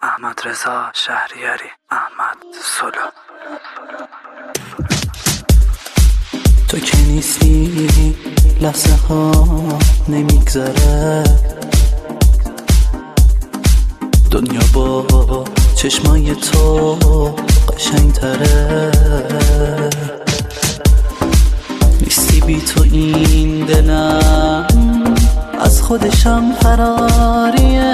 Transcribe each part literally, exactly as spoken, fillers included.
احمد رضا شهریاری، احمد سولو. تو که نیستی لحظه ها نمیگذره، دنیا با چشمای تو قشنگ تره. نیستی بی تو این دلم از خودشم فراریه.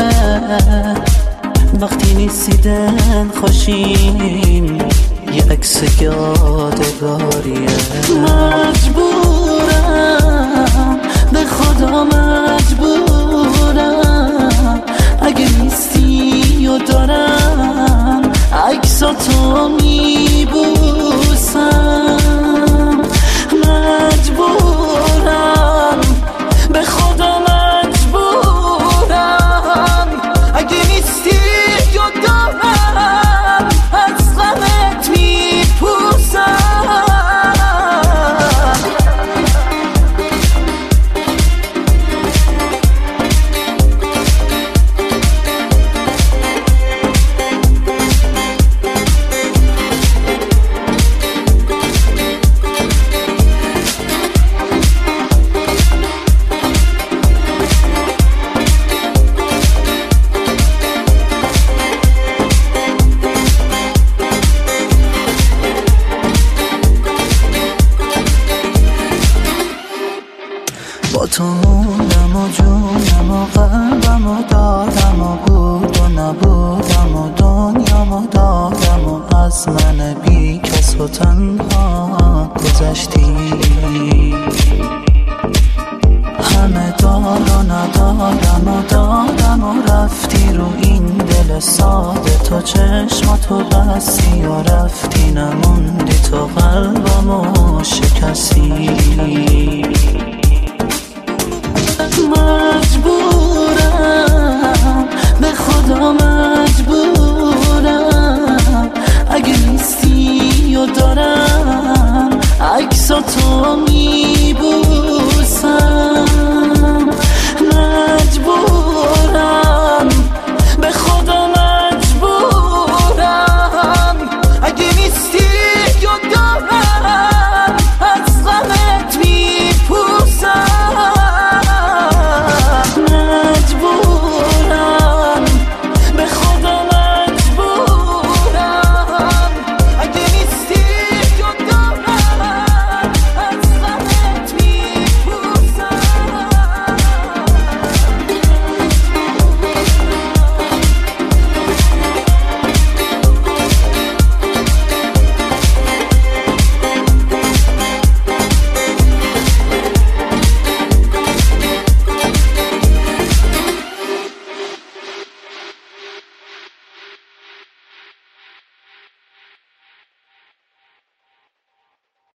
وقتی نیستی دل خوشیم یه عکس یادگاریه. مجبورم به خدا مجبورم، اگه نیستی و دارم عکساتو میبوسم. مجبورم به خدا مجبورم، اگه نیستی و دارم از غمت میپوسم. با تو موندم و جونم و قلبم و دادم و بود و نبودم و دنیام و دادم و از من بی کس و تنها گذشتی. همه دار و ندارم و دادم و رفتی رو این دل ساده. تو چشماتو بستی و رفتی، نموندی تو قلبمو شکستی. مجبورم به خدا